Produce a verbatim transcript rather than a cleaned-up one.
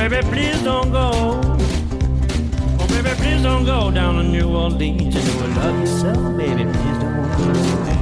baby, please don't go. Oh, baby, please don't go down to New Orleans. You know I love you so, baby, please don't go.